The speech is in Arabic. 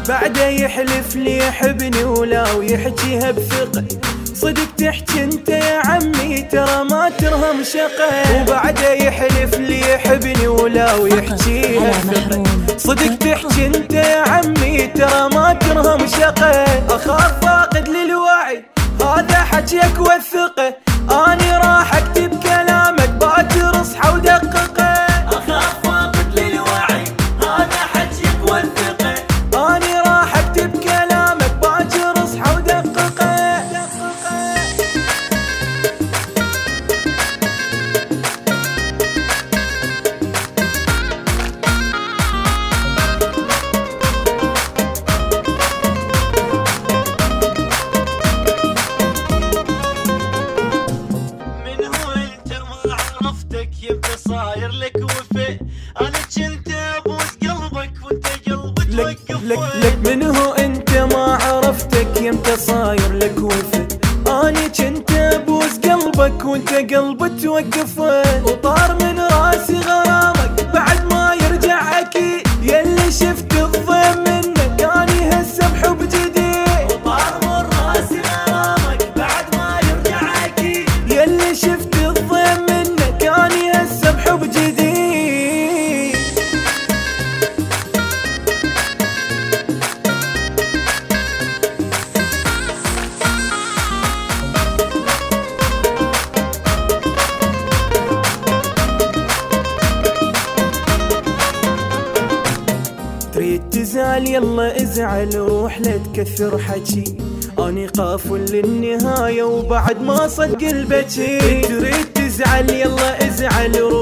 بعده يحلف لي يحبني ولا ويحكيها بثقة. صدق تحكي انت يا عمي ترى ما ترهم شقة. وبعده يحلف لي يحبني ولا ويحكيها بثقة. صدق تحكي انت يا عمي ترى ما ترهم شقة. اخاف فاقد للوعي هذا حكيك والثقة. اني راح اكتب كلامك باكر اصحى ودققه. اخاف فاقد للوعي هذا حكيك والثقة. اني راح اكتب كلامك باكر اصحى ودققه. يبقى صاير لك وفاء. انا كنت ابوس قلبك وانت قلبك توقف. لك من هو انت ما عرفتك يمتى صاير لك وفاء. انا كنت ابوس قلبك وانت قلبك توقف. وطار من راسي غرامك بعد ما يرجع اكيد. يلي شفت الضيم منك اني هسه بحب جديد. وطار من راسي غرامك بعد ما يرجع اكيد. يلي شفت الضيم منك اني هسه بحب جديد. تريد تزعل يلا ازعل روح لا تكثر حكي. اني قافل للنهاية وبعد ما صدق البكي. تريد تزعل يلا ازعل